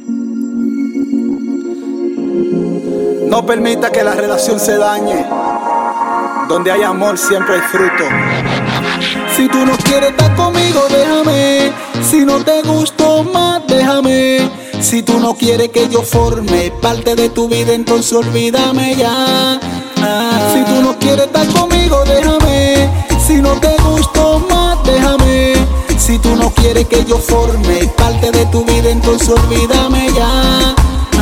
No permita que la relación se dañe. Donde hay amor siempre hay fruto. Si tú no quieres estar conmigo, déjame. Si no te gusto más, déjame. Si tú no quieres que yo forme parte de tu vida, entonces olvídame ya. Si tú no quieres estar conmigo, déjame. Si no te gusto más, déjame. Si tú no quieres que yo forme parte de tu vida, entonces olvídame ya.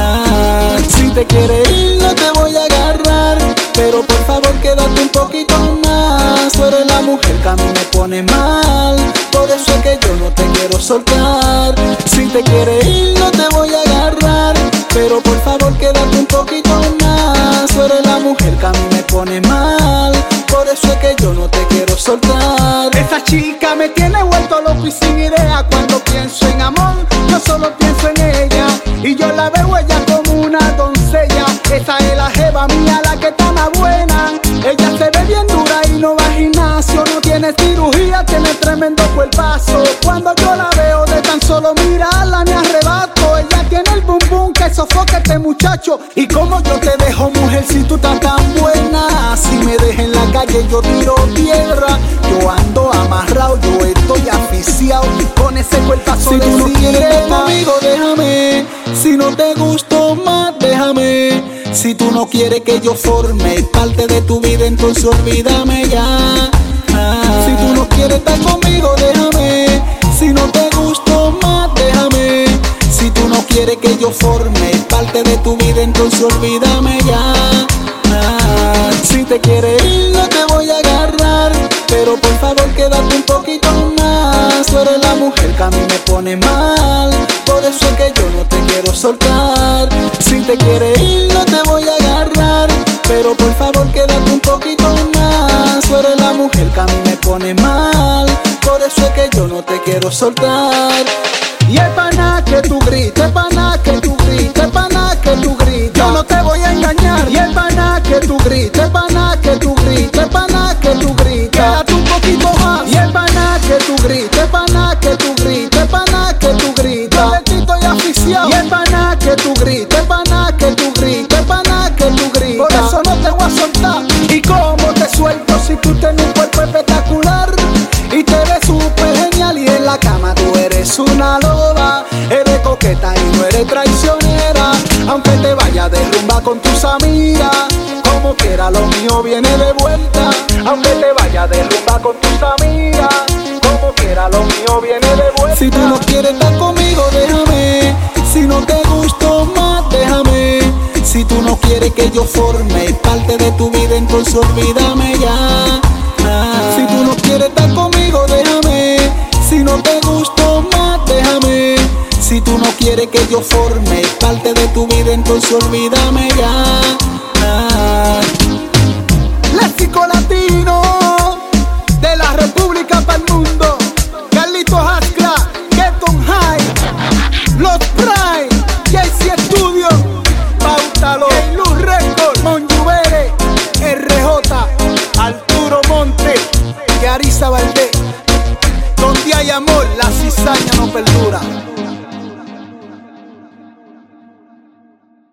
Si te quieres ir, no te voy a agarrar, pero por favor quédate un poquito más. Tú eres la mujer que a mí me pone mal, por eso es que yo no te quiero soltar. Si te quieres ir, no te voy a agarrar, pero por favor quédate un poquito más. Tú eres la mujer que a mí me pone mal, por eso es que yo no te quiero soltar. Esa chica me tiene vuelto loco y sin idea. Cuando pienso en amor, yo solo pienso en ella, y yo la veo ella como una doncella. Esa es la jeva mía, la que está más buena. Ella se ve bien dura y no va al gimnasio, no tiene cirugía, tiene tremendo cuerpazo. Cuando yo la veo, de tan solo mirarla me arrebato. Ella tiene el bum bum que sofoca este muchacho. Y como yo te dejo, mujer, si tú estás tan buena. Si me dejas en la calle yo tiro tierra. Yo ando amarrado, yo estoy asfixiado con ese cuerpazo. Si de tú no quieres estar sirena. conmigo, déjame. Si no te gusto más, déjame. Si tú no quieres que yo forme parte de tu vida, entonces olvídame ya. Si tú no quieres estar conmigo, déjame. Si no te gusto más, déjame. Si tú no quieres que yo forme parte de tu vida, entonces olvídame ya. Si te quieres ir, no te voy a agarrar, pero por favor quédate un poquito más. Tú eres la mujer que a mí me pone mal, por eso es que yo no te quiero soltar. Si te quieres ir, no te voy a agarrar, pero por favor quédate un poquito más. Tú eres la mujer que a mí me pone mal, por eso es que yo no te quiero soltar. Y es pana que tú grites, es pana que tú grites, es pana que tú grites. Yo no te voy a engañar. Y es pana que tú grites, es pana que tú grites, es pana que tú grites. Quédate un poquito más. Y es pana que tú grites, es pana que tú grites, es pana que tú grites. Yo de ti estoy asfixiado. Y es pana que tú grites, es pana que tú grites, es pana que tú grites. Por eso no te voy a soltar. ¿Y cómo te suelto si tú tienes un cuerpo espectacular? Y te ves súper genial, y en la cama tú eres una loba. Eres coqueta y no eres traicionera. Aunque te vayas de rumba con tus amigas, como quiera lo mío viene de vuelta. Aunque te vayas de rumba con tus amigas, como quiera lo mío viene de vuelta. Si tú no quieres estar conmigo, déjame. Si no te gusto más, déjame. Si tú no quieres que yo forme parte de tu vida, entonces olvídame ya. Si tú no quieres estar conmigo, déjame. Si no te gusto más, déjame. Si tú no quieres que yo forme parte de tu vida, entonces olvídame ya. Léxico latino de la República para el mundo. Carlitos Ascla, Keton High, Los Prime, JC Studio, Pautalo, Luz Record, Monjubere, RJ, Arturo Monte, Yarisa Valdés. Donde hay amor, la cizaña no perdura.